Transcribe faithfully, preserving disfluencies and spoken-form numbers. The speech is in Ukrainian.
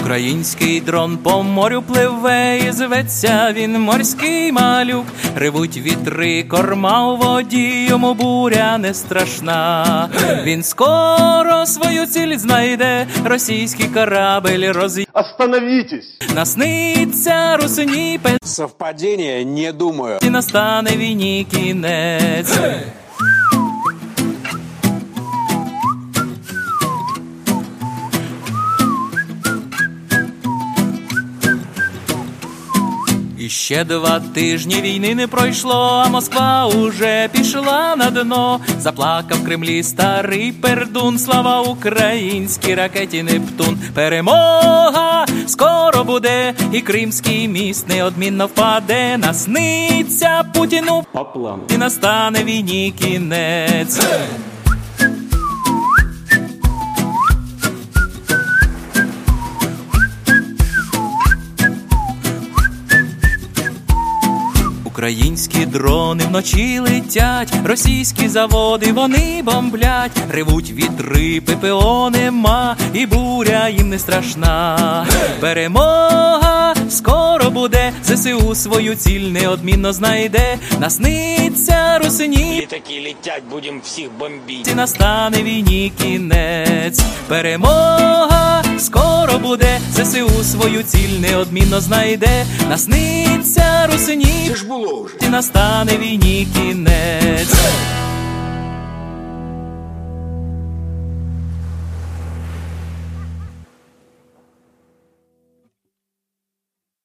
Український дрон по морю пливе, і зветься він морський малюк. Ревуть вітри, корма у воді, йому буря не страшна. Він скоро свою ціль знайде, російський корабель роз'їде. Остановитесь! Насниться русині пес. Совпадение? Не думаю. І настане війні кінець. І ще два тижні війни не пройшло, а Москва уже пішла на дно. Заплакав в Кремлі старий пердун, слава українській ракеті Нептун. Перемога скоро буде, і Кримський міст неодмінно впаде. Насниться Путіну по плану, і настане війні кінець. Українські дрони вночі летять, російські заводи вони бомблять. Ревуть вітри, ППО нема, і буря їм не страшна. Перемога скоро буде, ЗСУ свою ціль неодмінно знайде. Насниться русині, Літаки летять, будем всіх бомбити. І настане війні кінець. Перемога скоро буде, ЗСУ свою ціль неодмінно знайде. Насниться русині, Це ж було вже. і настане війні кінець.